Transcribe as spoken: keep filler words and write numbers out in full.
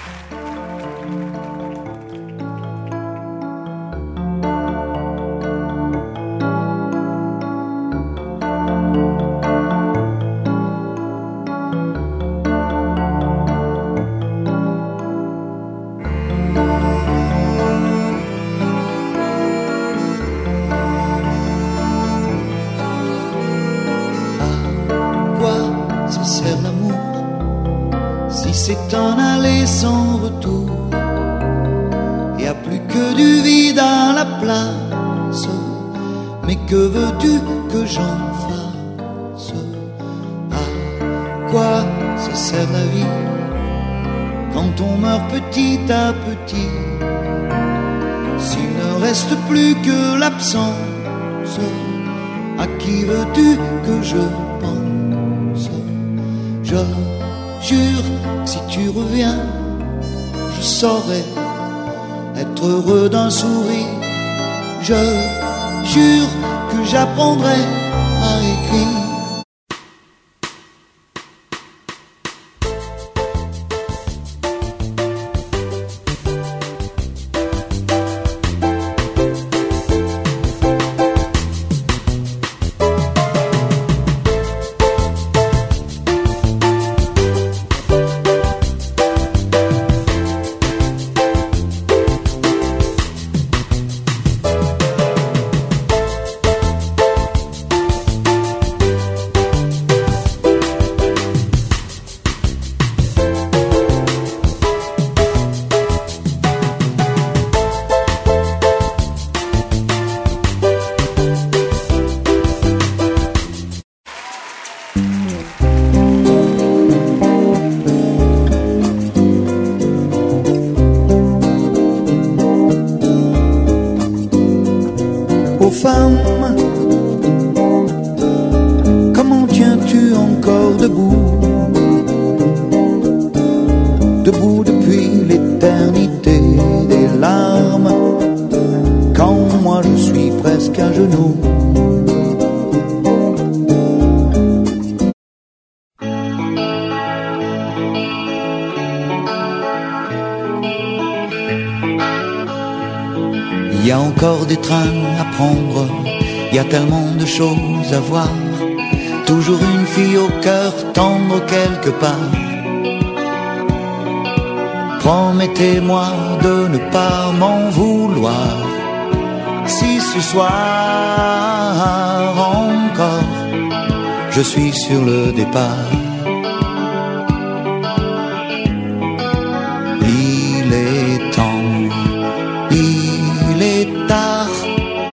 C'est en aller sans retour. Y a plus que du vide à la place. Mais que veux-tu que j'en fasse? À quoi ça sert la vie quand on meurt petit à petit? S'il ne reste plus que l'absence, à qui veux-tu que je pense? Je jure, si tu reviens, je saurai être heureux d'un sourire. Je jure que j'apprendrai à écrire. Femme, comment tiens-tu encore debout? Debout depuis l'éternité des larmes, quand moi je suis presque à genoux. Il y a encore des trains à prendre, il y a tellement de choses à voir. Toujours une fille au cœur tendre quelque part. Promettez-moi de ne pas m'en vouloir si ce soir encore je suis sur le départ. Il est temps, il est tard.